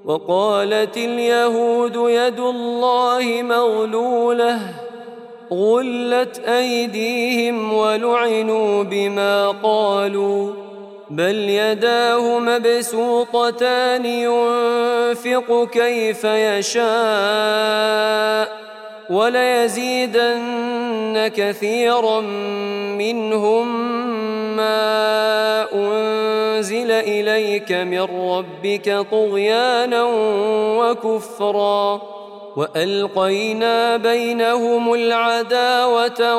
وقالت اليهود يد الله مغلولة غلت أيديهم ولعنوا بما قالوا بل يداه مبسوطتان ينفق كيف يشاء وليزيدن كثيرا منهم ما أنزل إليك من ربك طغيانا وكفرا وألقينا بينهم العداوة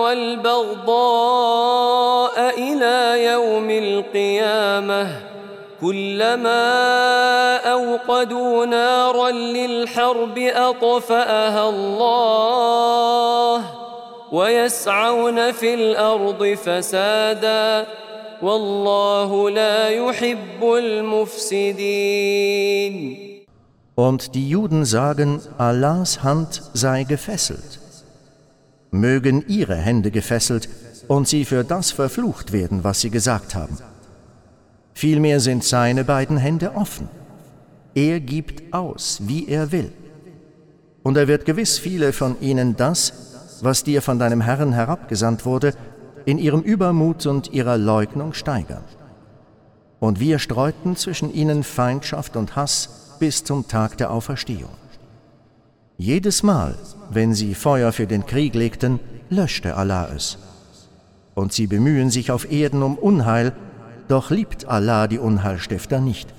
والبغضاء إلى يوم القيامة كلما أوقدوا نارا للحرب أطفأها الله ويسعون في الأرض فسادا والله لا يحب المفسدين. Und die Juden sagen, Allahs Hand sei gefesselt. Mögen ihre Hände gefesselt und sie für das verflucht werden, was sie gesagt haben. Vielmehr sind seine beiden Hände offen. Er gibt aus, wie er will. Und er wird gewiss viele von ihnen das, was dir von deinem Herrn herabgesandt wurde, in ihrem Übermut und ihrer Leugnung steigern. Und wir streuten zwischen ihnen Feindschaft und Hass bis zum Tag der Auferstehung. Jedes Mal, wenn sie Feuer für den Krieg legten, löschte Allah es. Und sie bemühen sich auf Erden um Unheil, doch liebt Allah die Unheilstifter nicht.